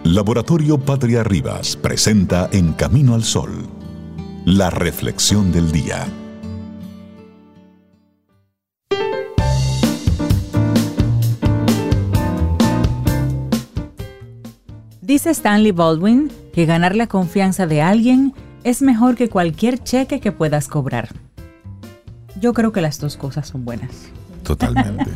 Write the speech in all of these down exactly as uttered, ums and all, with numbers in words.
Laboratorio Patria Rivas presenta En Camino al Sol, la reflexión del día. Dice Stanley Baldwin que ganar la confianza de alguien es mejor que cualquier cheque que puedas cobrar. Yo creo que las dos cosas son buenas. Totalmente.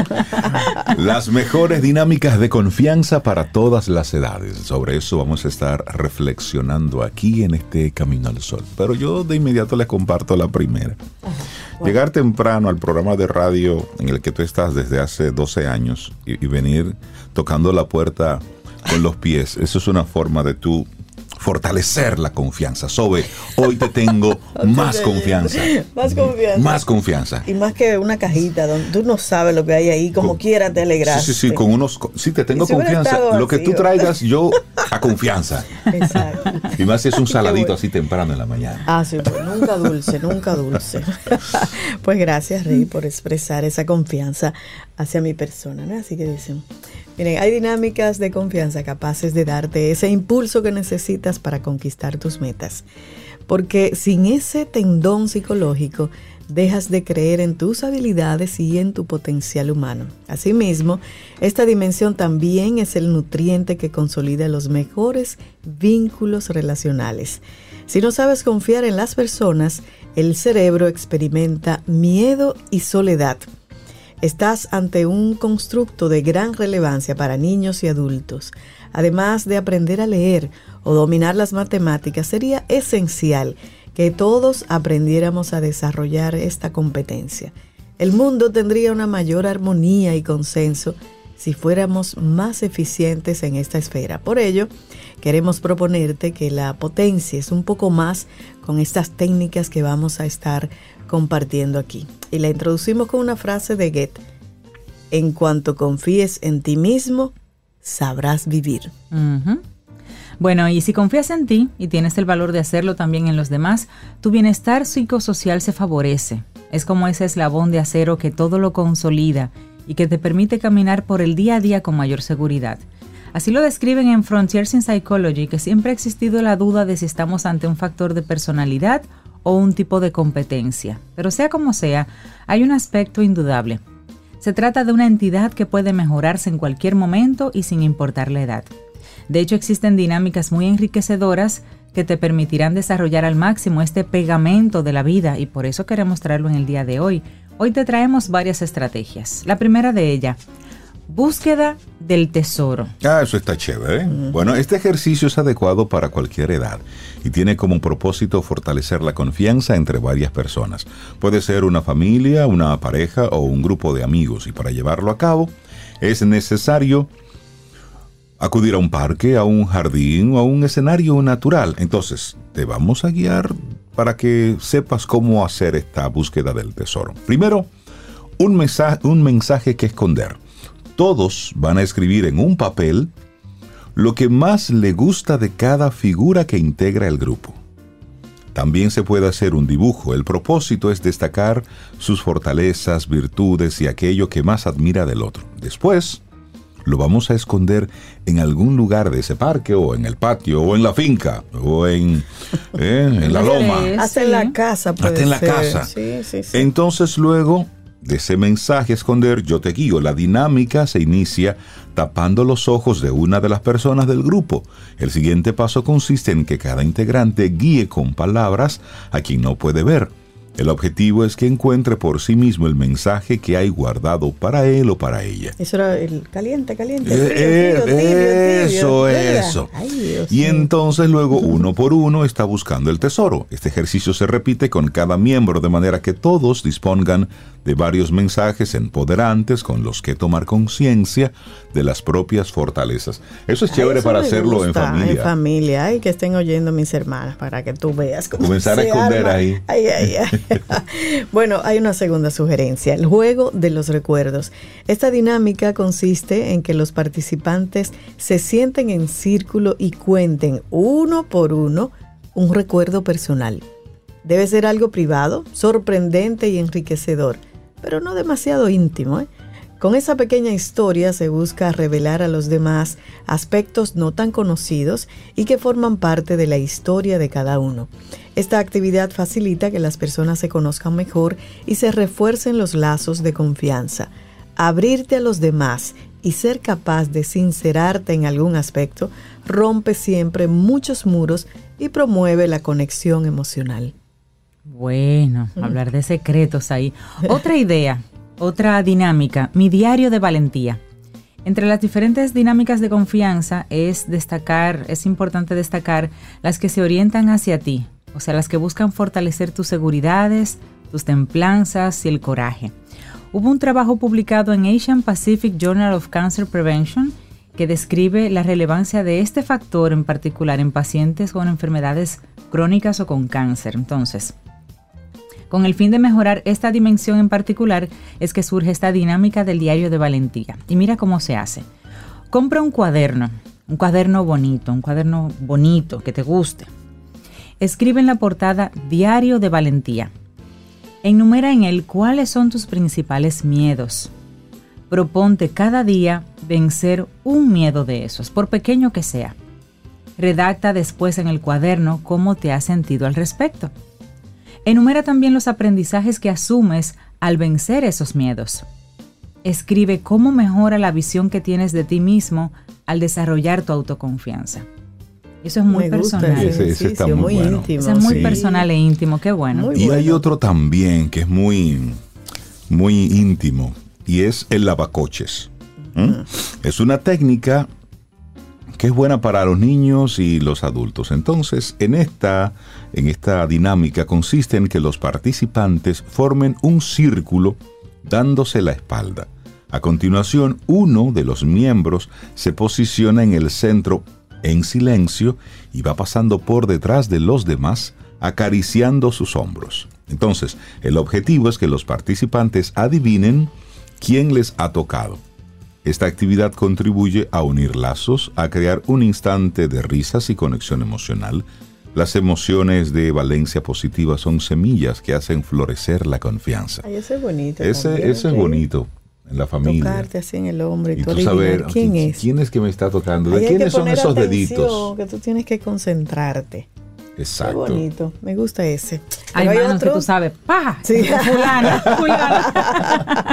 Las mejores dinámicas de confianza para todas las edades. Sobre eso vamos a estar reflexionando aquí en este Camino al Sol. Pero yo de inmediato les comparto la primera. Ajá, bueno. Llegar temprano al programa de radio en el que tú estás desde hace doce años y, y venir tocando la puerta con los pies. Eso es una forma de tú fortalecer la confianza. Sobe, hoy te tengo más confianza. Más confianza. Más confianza. Y más que una cajita donde tú no sabes lo que hay ahí, como con, quieras te alegraste. Sí, sí, sí, con unos, sí, te tengo si confianza. Lo que tú traigas, yo a confianza. Exacto. Y más si es un saladito bueno. Así temprano en la mañana. Ah, sí, pues nunca dulce, nunca dulce. Pues gracias, Rey, por expresar esa confianza hacia mi persona, ¿no? Así que dicen, miren, hay dinámicas de confianza capaces de darte ese impulso que necesitas para conquistar tus metas. Porque sin ese tendón psicológico, dejas de creer en tus habilidades y en tu potencial humano. Asimismo, esta dimensión también es el nutriente que consolida los mejores vínculos relacionales. Si no sabes confiar en las personas, el cerebro experimenta miedo y soledad. Estás ante un constructo de gran relevancia para niños y adultos. Además de aprender a leer o dominar las matemáticas, sería esencial que todos aprendiéramos a desarrollar esta competencia. El mundo tendría una mayor armonía y consenso si fuéramos más eficientes en esta esfera. Por ello, queremos proponerte que la potencies un poco más con estas técnicas que vamos a estar compartiendo aquí. Y la introducimos con una frase de Goethe: en cuanto confíes en ti mismo, sabrás vivir. Uh-huh. Bueno, y si confías en ti y tienes el valor de hacerlo también en los demás, tu bienestar psicosocial se favorece. Es como ese eslabón de acero que todo lo consolida y que te permite caminar por el día a día con mayor seguridad. Así lo describen en Frontiers in Psychology, que siempre ha existido la duda de si estamos ante un factor de personalidad o un tipo de competencia. Pero sea como sea, hay un aspecto indudable. Se trata de una entidad que puede mejorarse en cualquier momento y sin importar la edad. De hecho, existen dinámicas muy enriquecedoras que te permitirán desarrollar al máximo este pegamento de la vida, y por eso queremos traerlo en el día de hoy. Hoy te traemos varias estrategias. La primera de ellas, búsqueda del tesoro. Ah, eso está chévere, ¿eh? Uh-huh. Bueno, este ejercicio es adecuado para cualquier edad y tiene como propósito fortalecer la confianza entre varias personas. Puede ser una familia, una pareja o un grupo de amigos, y para llevarlo a cabo es necesario acudir a un parque, a un jardín o a un escenario natural. Entonces, te vamos a guiar para que sepas cómo hacer esta búsqueda del tesoro. Primero, un mensaje, un mensaje que esconder. Todos van a escribir en un papel lo que más le gusta de cada figura que integra el grupo. También se puede hacer un dibujo. El propósito es destacar sus fortalezas, virtudes y aquello que más admira del otro. Después, lo vamos a esconder en algún lugar de ese parque, o en el patio, o en la finca, o en, eh, en la loma. Hasta en la casa puede Hasta en la ser. casa. Sí, sí, sí. Entonces luego de ese mensaje esconder, yo te guío. La dinámica se inicia tapando los ojos de una de las personas del grupo. El siguiente paso consiste en que cada integrante guíe con palabras a quien no puede ver. El objetivo es que encuentre por sí mismo el mensaje que hay guardado para él o para ella. Eso era el caliente, caliente. Eh, frío, frío, tibio, tibio, eso, tibio. eso. Ay, Dios y mío. entonces luego uno por uno está buscando el tesoro. Este ejercicio se repite con cada miembro de manera que todos dispongan de varios mensajes empoderantes con los que tomar conciencia de las propias fortalezas. Eso es chévere. Ay, eso para hacerlo gusta, en familia. En familia, ay, que estén oyendo mis hermanas para que tú veas cómo comenzar se a esconder arma. ahí. Ay, ay, ay. Bueno, hay una segunda sugerencia, el juego de los recuerdos. Esta dinámica consiste en que los participantes se sienten en círculo y cuenten uno por uno un recuerdo personal. Debe ser algo privado, sorprendente y enriquecedor, pero no demasiado íntimo, ¿eh? Con esa pequeña historia se busca revelar a los demás aspectos no tan conocidos y que forman parte de la historia de cada uno. Esta actividad facilita que las personas se conozcan mejor y se refuercen los lazos de confianza. Abrirte a los demás y ser capaz de sincerarte en algún aspecto rompe siempre muchos muros y promueve la conexión emocional. Bueno, mm. hablar de secretos ahí. Otra idea. Otra dinámica, mi diario de valentía. Entre las diferentes dinámicas de confianza es destacar, es importante destacar las que se orientan hacia ti, o sea, las que buscan fortalecer tus seguridades, tus templanzas y el coraje. Hubo un trabajo publicado en Asian Pacific Journal of Cancer Prevention que describe la relevancia de este factor en particular en pacientes con enfermedades crónicas o con cáncer. Entonces, con el fin de mejorar esta dimensión en particular, es que surge esta dinámica del diario de valentía. Y mira cómo se hace. Compra un cuaderno, un cuaderno bonito, un cuaderno bonito que te guste. Escribe en la portada Diario de Valentía. Enumera en él cuáles son tus principales miedos. Proponte cada día vencer un miedo de esos, por pequeño que sea. Redacta después en el cuaderno cómo te has sentido al respecto. Enumera también los aprendizajes que asumes al vencer esos miedos. Escribe cómo mejora la visión que tienes de ti mismo al desarrollar tu autoconfianza. Eso es muy Me personal. gusta ese ese, ese está muy, muy bueno. íntimo. Eso es muy Sí. personal e íntimo, qué bueno. Muy Y bueno. hay otro también que es muy, muy íntimo y es el lavacoches. ¿Mm? Es una técnica que es buena para los niños y los adultos. Entonces, en esta, en esta dinámica consiste en que los participantes formen un círculo dándose la espalda. A continuación, uno de los miembros se posiciona en el centro en silencio y va pasando por detrás de los demás, acariciando sus hombros. Entonces, el objetivo es que los participantes adivinen quién les ha tocado. Esta actividad contribuye a unir lazos, a crear un instante de risas y conexión emocional. Las emociones de valencia positiva son semillas que hacen florecer la confianza. Ay, ese es bonito. Ese, también, ese es ¿sí? bonito en la familia. Tocarte así en el hombro y, Y tú tú saber adivinar quién es. quién es que me está tocando, de Ahí hay que quiénes son poner esos atención, deditos. que tú tienes que concentrarte. Exacto. Qué bonito, me gusta ese. Hay Pero manos otro, que tú sabes, ¡pa! Sí. Fulana, fulana.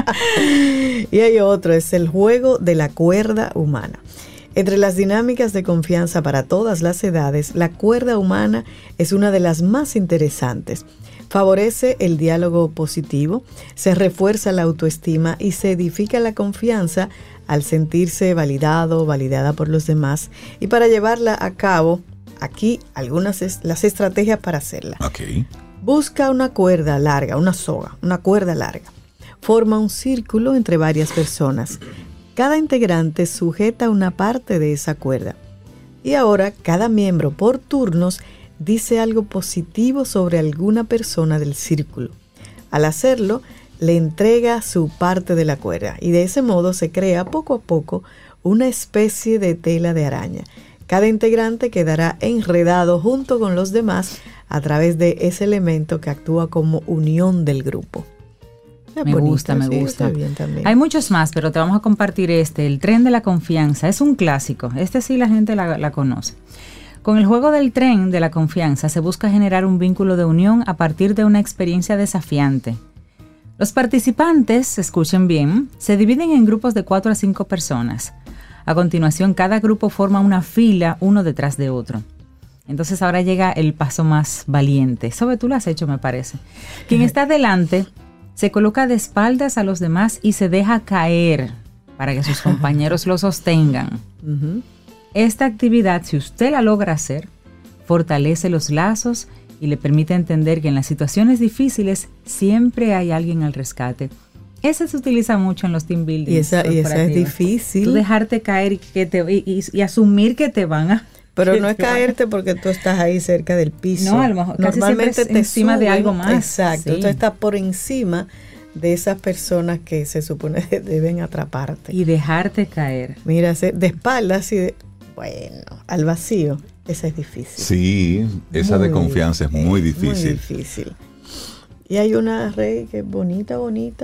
y hay otro, es el juego de la cuerda humana. Entre las dinámicas de confianza para todas las edades, la cuerda humana es una de las más interesantes. Favorece el diálogo positivo, se refuerza la autoestima y se edifica la confianza al sentirse validado, validada por los demás. Y para llevarla a cabo, aquí algunas es, las estrategias para hacerla. Ok. Busca una cuerda larga, una soga, una cuerda larga. Forma un círculo entre varias personas. Cada integrante sujeta una parte de esa cuerda. Y ahora cada miembro por turnos dice algo positivo sobre alguna persona del círculo. Al hacerlo, le entrega su parte de la cuerda y de ese modo se crea poco a poco una especie de tela de araña. Cada integrante quedará enredado junto con los demás a través de ese elemento que actúa como unión del grupo. Es Me bonito, gusta, me sí, gusta. está bien también. Hay muchos más, pero te vamos a compartir este, el tren de la confianza. Es un clásico, este sí la gente la, la conoce. Con el juego del tren de la confianza se busca generar un vínculo de unión a partir de una experiencia desafiante. Los participantes, escuchen bien, se dividen en grupos de cuatro a cinco personas. A continuación, cada grupo forma una fila uno detrás de otro. Entonces ahora llega el paso más valiente. Eso tú lo has hecho, me parece. Quien está delante se coloca de espaldas a los demás y se deja caer para que sus compañeros lo sostengan. Uh-huh. Esta actividad, si usted la logra hacer, fortalece los lazos y le permite entender que en las situaciones difíciles siempre hay alguien al rescate. Esa se utiliza mucho en los team building. Y esa, y esa es difícil. Tú dejarte caer y, que te, y, y, y asumir que te van a... Pero no es caerte porque tú estás ahí cerca del piso. No, a lo mejor casi normalmente siempre es te encima suben, de algo más. Exacto, Sí. tú estás por encima de esas personas que se supone que deben atraparte. Y dejarte caer. Mira, se- de espaldas y de, bueno, al vacío, esa es difícil. Sí, esa Muy de confianza es muy difícil. Muy difícil. Y hay una, Rey, que es bonita, bonita,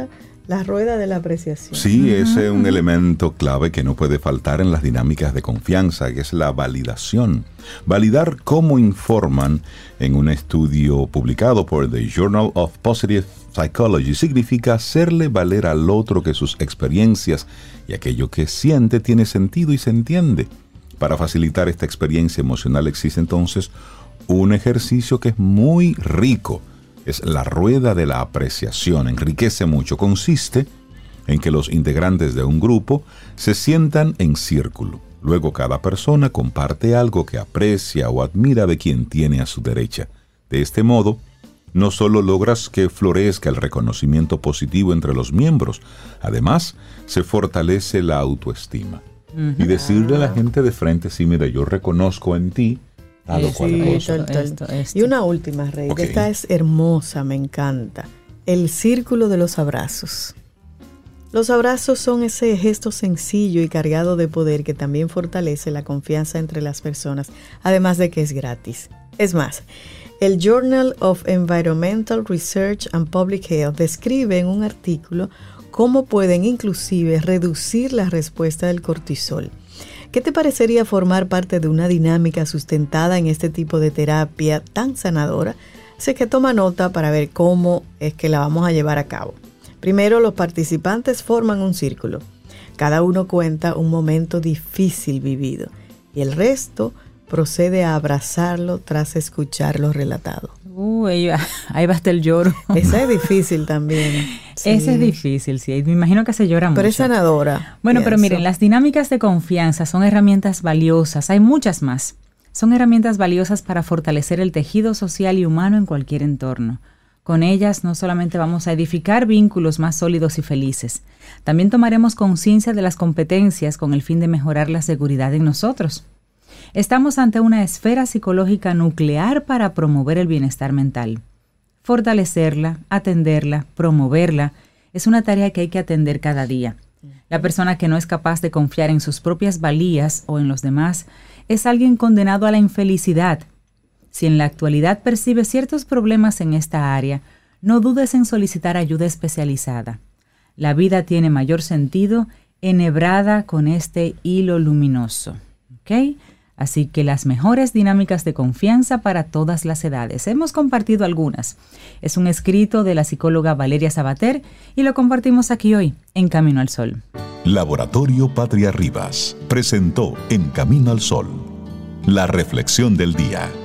La rueda de la apreciación. Sí, ese es un elemento clave que no puede faltar en las dinámicas de confianza, que es la validación. Validar cómo informan en un estudio publicado por The Journal of Positive Psychology significa hacerle valer al otro que sus experiencias y aquello que siente tiene sentido y se entiende. Para facilitar esta experiencia emocional existe entonces un ejercicio que es muy rico. Es la rueda de la apreciación, enriquece mucho. Consiste en que los integrantes de un grupo se sientan en círculo. Luego cada persona comparte algo que aprecia o admira de quien tiene a su derecha. De este modo, no solo logras que florezca el reconocimiento positivo entre los miembros, además se fortalece la autoestima. Uh-huh. Y decirle a la gente de frente, sí, mira, yo reconozco en ti, Sí, esto, esto, esto. Y una última, Rey, okay. Esta es hermosa, me encanta. El círculo de los abrazos. Los abrazos son ese gesto sencillo y cargado de poder que también fortalece la confianza entre las personas, además de que es gratis. Es más, el Journal of Environmental Research and Public Health describe en un artículo cómo pueden inclusive reducir la respuesta del cortisol. ¿Qué te parecería formar parte de una dinámica sustentada en este tipo de terapia tan sanadora? Sé que toma nota para ver cómo es que la vamos a llevar a cabo. Primero, los participantes forman un círculo. Cada uno cuenta un momento difícil vivido y el resto procede a abrazarlo tras escucharlo relatado. Uh, ahí va, ahí va hasta el lloro. Esa es difícil también. Sí. Esa es difícil, sí. Me imagino que se llora mucho. Pero es sanadora. Bueno, pienso. Pero miren, las dinámicas de confianza son herramientas valiosas. Hay muchas más. Son herramientas valiosas para fortalecer el tejido social y humano en cualquier entorno. Con ellas no solamente vamos a edificar vínculos más sólidos y felices, también tomaremos conciencia de las competencias con el fin de mejorar la seguridad en nosotros. Estamos ante una esfera psicológica nuclear para promover el bienestar mental. Fortalecerla, atenderla, promoverla, es una tarea que hay que atender cada día. La persona que no es capaz de confiar en sus propias valías o en los demás es alguien condenado a la infelicidad. Si en la actualidad percibes ciertos problemas en esta área, no dudes en solicitar ayuda especializada. La vida tiene mayor sentido enhebrada con este hilo luminoso. ¿Ok? Así que las mejores dinámicas de confianza para todas las edades. Hemos compartido algunas. Es un escrito de la psicóloga Valeria Sabater y lo compartimos aquí hoy, en Camino al Sol. Laboratorio Patria Rivas presentó En Camino al Sol, la reflexión del día.